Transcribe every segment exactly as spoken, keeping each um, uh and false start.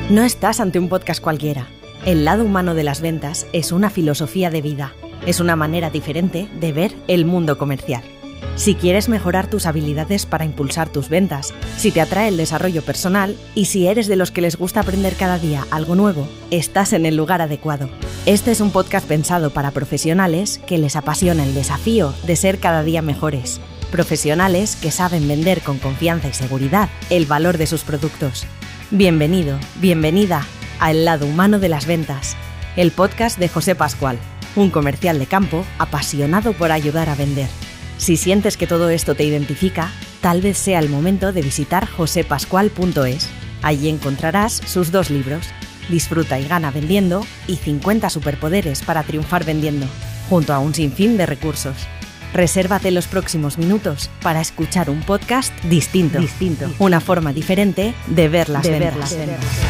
No estás ante un podcast cualquiera. El lado humano de las ventas es una filosofía de vida. Es una manera diferente de ver el mundo comercial. Si quieres mejorar tus habilidades para impulsar tus ventas, si te atrae el desarrollo personal y si eres de los que les gusta aprender cada día algo nuevo, estás en el lugar adecuado. Este es un podcast pensado para profesionales que les apasiona el desafío de ser cada día mejores. Profesionales que saben vender con confianza y seguridad el valor de sus productos. Bienvenido, bienvenida a El lado humano de las ventas, el podcast de José Pascual, un comercial de campo apasionado por ayudar a vender. Si sientes que todo esto te identifica, tal vez sea el momento de visitar jose pascual punto es. Allí encontrarás sus dos libros, Disfruta y gana vendiendo y cincuenta superpoderes para triunfar vendiendo, junto a un sinfín de recursos. Resérvate los próximos minutos para escuchar un podcast distinto, distinto, una forma diferente de ver las de ventas. Ver las ventas.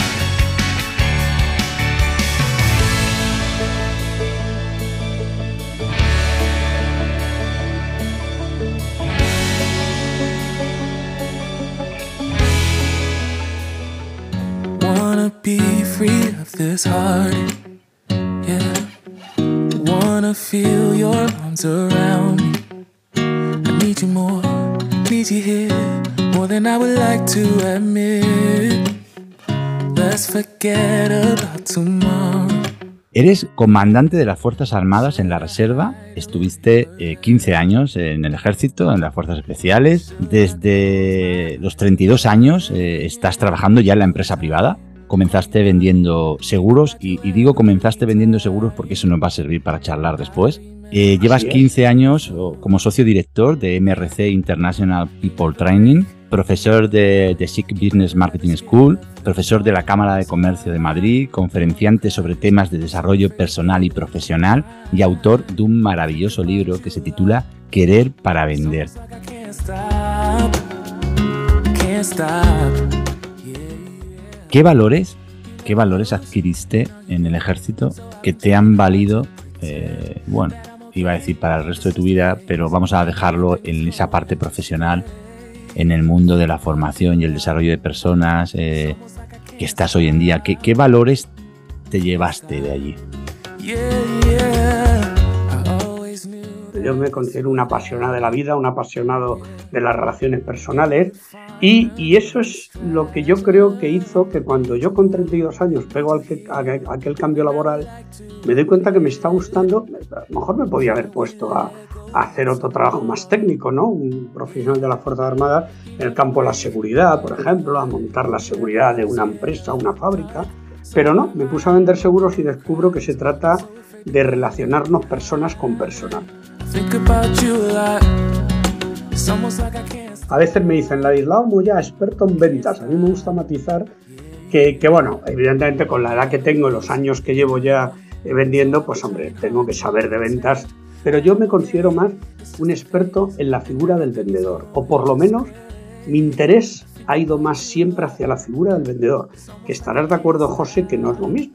Wanna be free of this heart, yeah. Wanna feel your arms around me. I need you more, need you here, more than I would like to admit. Let's forget about tomorrow. Eres comandante de las Fuerzas Armadas en la Reserva, estuviste eh, quince años en el Ejército, en las Fuerzas Especiales. Desde los treinta y dos años eh, estás trabajando ya en la empresa privada. Comenzaste vendiendo seguros y, y digo comenzaste vendiendo seguros porque eso nos va a servir para charlar después. Eh, llevas quince años como socio director de M R C International People Training, profesor de, de S I C Business Marketing School, profesor de la Cámara de Comercio de Madrid, conferenciante sobre temas de desarrollo personal y profesional y autor de un maravilloso libro que se titula Querer para Vender. ¿Qué valores, qué valores adquiriste en el ejército que te han valido, eh, bueno, iba a decir para el resto de tu vida, pero vamos a dejarlo en esa parte profesional, en el mundo de la formación y el desarrollo de personas eh, que estás hoy en día? ¿Qué, qué valores te llevaste de allí? Yo me considero un apasionado de la vida, un apasionado de las relaciones personales y, y eso es lo que yo creo que hizo que cuando yo con treinta y dos años pego aquel, aquel cambio laboral, me doy cuenta que me está gustando. A lo mejor me podía haber puesto a, a hacer otro trabajo más técnico, ¿no? Un profesional de las Fuerzas Armadas en el campo de la seguridad, por ejemplo, a montar la seguridad de una empresa, una fábrica, pero no, me puse a vender seguros y descubro que se trata de relacionarnos personas con personas. A veces me dicen, Ladislao Moya, experto en ventas. A mí me gusta matizar que, que, bueno, evidentemente con la edad que tengo y los años que llevo ya vendiendo, pues hombre, tengo que saber de ventas, pero yo me considero más un experto en la figura del vendedor, o por lo menos mi interés ha ido más siempre hacia la figura del vendedor, que estarás de acuerdo, José, que no es lo mismo.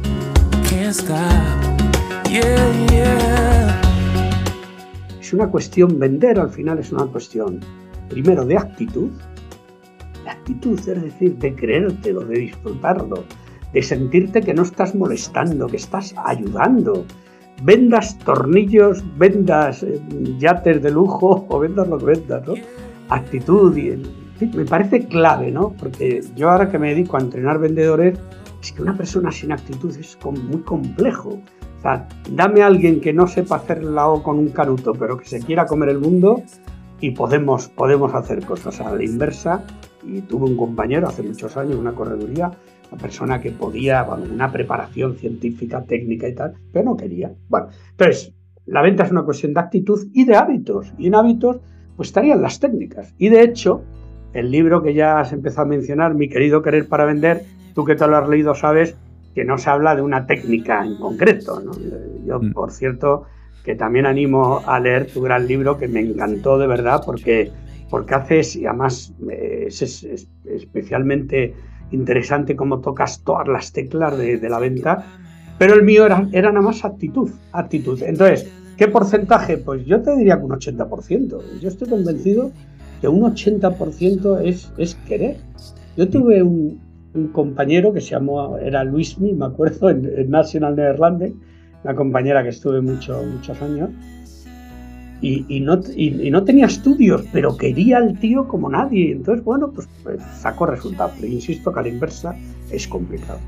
Yeah, yeah. Es una cuestión, vender al final es una cuestión, primero, de actitud, de actitud, es decir, de creértelo, de disfrutarlo, de sentirte que no estás molestando, que estás ayudando. Vendas tornillos, vendas eh, yates de lujo o vendas lo que vendas, ¿no? Actitud, y, en fin, me parece clave, ¿no? Porque yo ahora que me dedico a entrenar vendedores, es que una persona sin actitud es muy complejo. O sea, dame a alguien que no sepa hacer la O con un canuto, pero que se quiera comer el mundo y podemos, podemos hacer cosas a la inversa. Y tuve un compañero hace muchos años, una correduría, una persona que podía, bueno, una preparación científica, técnica y tal, pero no quería. Bueno, entonces, la venta es una cuestión de actitud y de hábitos. Y en hábitos, pues estarían las técnicas. Y de hecho, el libro que ya has empezado a mencionar, Mi querido Querer para Vender, tú que te lo has leído sabes que no se habla de una técnica en concreto, ¿no? Yo, por cierto, que también animo a leer tu gran libro, que me encantó de verdad, porque, porque haces, y además es, es, es especialmente interesante cómo tocas todas las teclas de, de la venta, pero el mío era, era nada más actitud, actitud. Entonces, ¿qué porcentaje? Pues yo te diría que un ochenta por ciento. Yo estoy convencido que un ochenta por ciento es, es querer. Yo tuve un... un compañero que se llamó, era Luismi, me acuerdo, en, en National Nederlanden, una compañera que estuve mucho, muchos años, y, y, no, y, y no tenía estudios, pero quería al tío como nadie. Entonces, bueno, pues, pues sacó resultados. Pero insisto que a la inversa es complicado.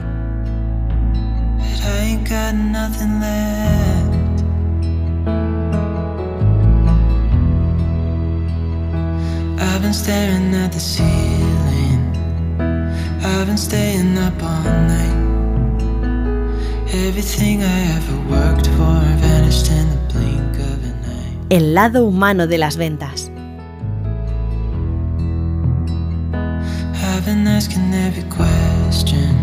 I've been staring at the ceiling. I've been staying up all night. Everything I ever worked for vanished in the blink of an eye. El lado humano de las ventas. I've been asking every question.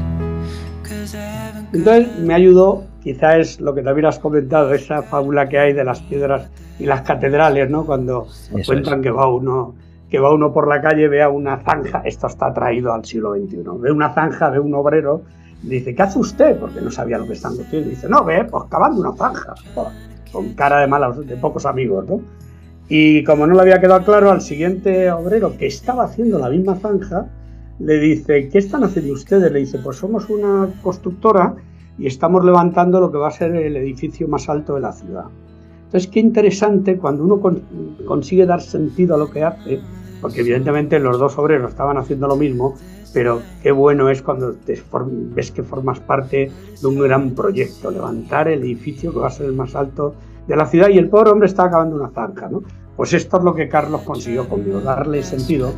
Entonces me ayudó, quizá es lo que también has comentado, esa fábula que hay de las piedras y las catedrales, ¿no? Cuando cuentan es. que va uno que va uno por la calle, ve a una zanja, esto está traído al siglo veintiuno, ve una zanja, ve un obrero, dice, ¿qué hace usted? Porque no sabía lo que están haciendo. Dice, no, ve, pues cavando una zanja, con cara de malos, de pocos amigos, ¿no? Y como no le había quedado claro, al siguiente obrero que estaba haciendo la misma zanja, le dice, ¿qué están haciendo ustedes? Le dice, pues somos una constructora y estamos levantando lo que va a ser el edificio más alto de la ciudad. Entonces, qué interesante cuando uno con, consigue dar sentido a lo que hace, porque evidentemente los dos obreros estaban haciendo lo mismo, pero qué bueno es cuando te form, ves que formas parte de un gran proyecto, levantar el edificio que va a ser el más alto de la ciudad, y el pobre hombre está acabando una zanja, ¿no? Pues esto es lo que Carlos consiguió conmigo, darle sentido.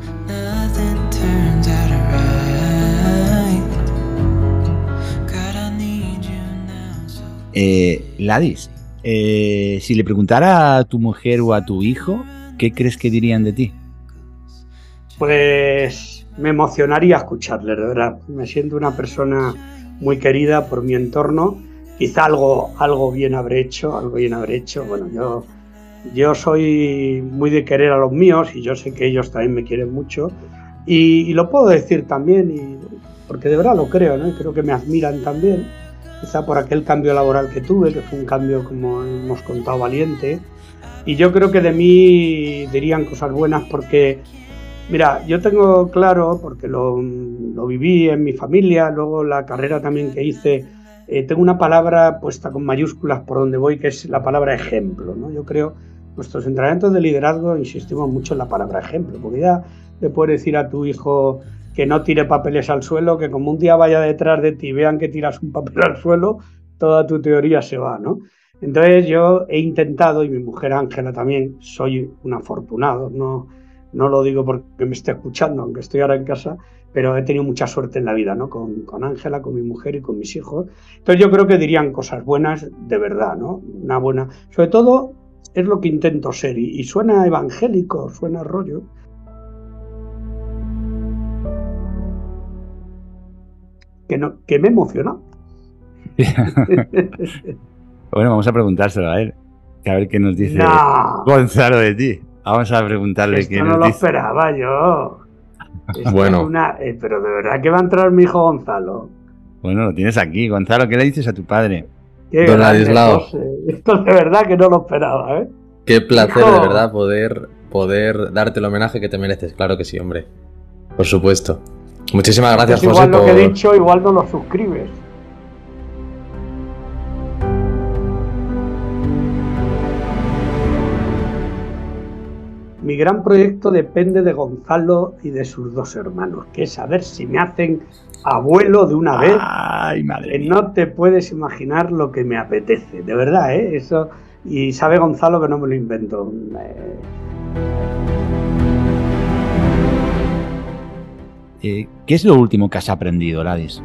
Eh, Ladis, eh, si le preguntara a tu mujer o a tu hijo, ¿qué crees que dirían de ti? Pues me emocionaría escucharles, de verdad. Me siento una persona muy querida por mi entorno. Quizá algo, algo bien habré hecho, algo bien habré hecho. Bueno, yo, yo soy muy de querer a los míos y yo sé que ellos también me quieren mucho. Y, y lo puedo decir también, y, porque de verdad lo creo, ¿no? Y creo que me admiran también. Quizá por aquel cambio laboral que tuve, que fue un cambio, como hemos contado, valiente. Y yo creo que de mí dirían cosas buenas porque, mira, yo tengo claro, porque lo, lo viví en mi familia, luego la carrera también que hice, eh, tengo una palabra puesta con mayúsculas por donde voy, que es la palabra ejemplo, ¿no? Yo creo, nuestros entrenamientos de liderazgo insistimos mucho en la palabra ejemplo, porque ya le puedes decir a tu hijo que no tire papeles al suelo, que como un día vaya detrás de ti y vean que tiras un papel al suelo, toda tu teoría se va, ¿no? Entonces yo he intentado, y mi mujer Ángela también, soy un afortunado, no, no lo digo porque me esté escuchando, aunque estoy ahora en casa, pero he tenido mucha suerte en la vida, ¿no? Con, con Ángela, con mi mujer y con mis hijos. Entonces yo creo que dirían cosas buenas de verdad, ¿no? Una buena... Sobre todo es lo que intento ser, y, y suena evangélico, suena rollo, Que, no, que me emociona. Bueno, vamos a preguntárselo a él, que a ver qué nos dice no. Gonzalo de ti. Vamos a preguntarle Esto qué no nos lo dice. esperaba yo. Esto bueno. Es una, eh, pero de verdad que va a entrar mi hijo Gonzalo. Bueno, lo tienes aquí. Gonzalo, ¿qué le dices a tu padre? Qué Don grande, Ladislao. José. Esto de verdad que no lo esperaba, ¿eh? Qué placer, Hijo. de verdad, poder, poder darte el homenaje que te mereces. Claro que sí, hombre. Por supuesto. Muchísimas gracias, Pues José, igual por... lo que he dicho, igual no lo suscribes. Mi gran proyecto depende de Gonzalo y de sus dos hermanos, que es a ver si me hacen abuelo de una vez. Ay, madre Que mía. no te puedes imaginar lo que me apetece, de verdad, ¿eh? Eso, y sabe Gonzalo que no me lo invento. Eh... Eh, ¿Qué es lo último que has aprendido, Ladis?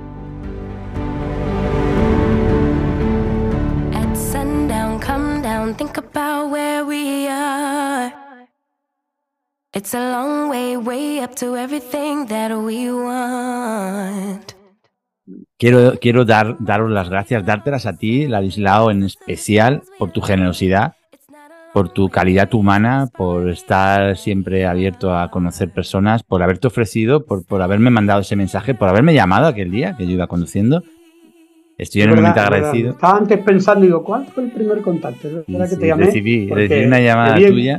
At sundown, come down, think about where we are. It's a long way, way up to everything that we want. Quiero, quiero dar, daros las gracias, dártelas a ti, Ladislao, en especial, por tu generosidad, por tu calidad humana, por estar siempre abierto a conocer personas, por haberte ofrecido, por, por haberme mandado ese mensaje, por haberme llamado aquel día que yo iba conduciendo. Estoy enormemente agradecido. Estaba antes pensando, digo, ¿cuál fue el primer contacto? ¿Verdad Sí, que te llamé? recibí, Porque recibí una llamada te vi en, tuya.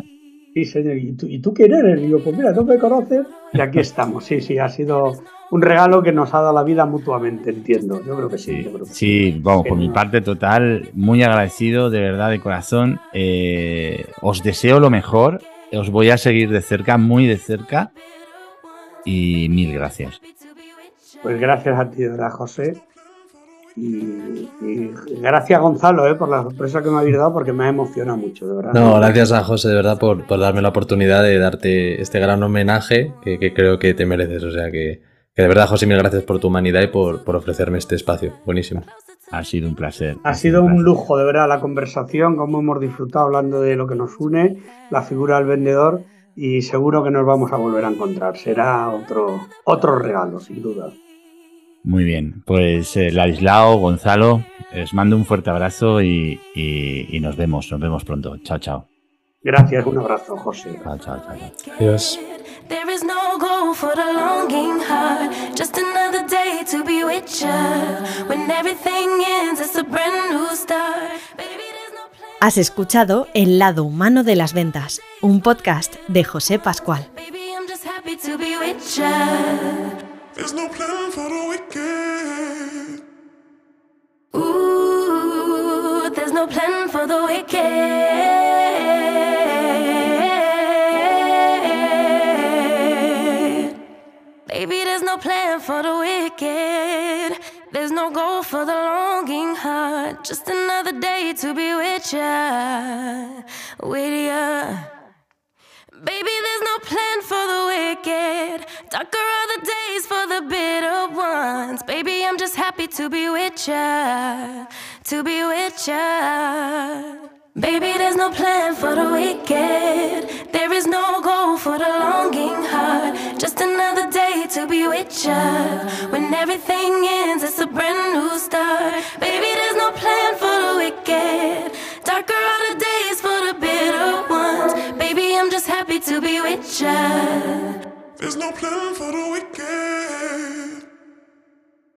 Sí, señor. ¿Y tú, ¿Y tú quién eres? Digo, pues mira, tú me conoces y aquí estamos. Sí, sí, ha sido un regalo que nos ha dado la vida mutuamente, entiendo. Yo creo que sí. Sí, yo creo que sí, sí. vamos, Que por mi no- parte total, muy agradecido, de verdad, de corazón. Eh, os deseo lo mejor, os voy a seguir de cerca, muy de cerca, y mil gracias. Pues gracias a ti, de verdad, José. Y, y gracias, Gonzalo, eh, por la sorpresa que me habéis dado, porque me ha emocionado mucho, de verdad. No, gracias a José, de verdad, por, por darme la oportunidad de darte este gran homenaje que, que creo que te mereces. O sea que, que de verdad, José, mil gracias por tu humanidad y por, por ofrecerme este espacio. Buenísimo. Ha sido un placer. Ha sido un placer. lujo, de verdad, la conversación, cómo hemos disfrutado hablando de lo que nos une, la figura del vendedor, y seguro que nos vamos a volver a encontrar. Será otro, otro regalo, sin duda. Muy bien, pues eh, Ladislao, Gonzalo, os mando un fuerte abrazo y, y, y nos vemos, nos vemos pronto. Chao, chao. Gracias, un abrazo, José. Chao, chao, chao, chao. Adiós. There is no goal for the longing heart, just another day to be with you. When everything ends, it's a brand new start. Baby, there's no plan. Has escuchado El lado humano de las ventas, un podcast de José Pascual. Baby, I'm just happy to be with you. There's no plan for the wicked. Ooh, there's no plan for the wicked. Baby, there's no plan for the wicked. There's no goal for the longing heart. Just another day to be with ya, with ya. Baby, there's no plan for the wicked. Darker are the days for the bitter ones. Baby, I'm just happy to be with ya, to be with ya. Baby, there's no plan for the wicked. There is no goal for the longing heart. Just another day to be with ya. When everything ends, it's a brand new start. Baby, there's no plan for the wicked. Darker are the days for the bitter ones. Baby, I'm just happy to be with ya. There's no plan for the wicked.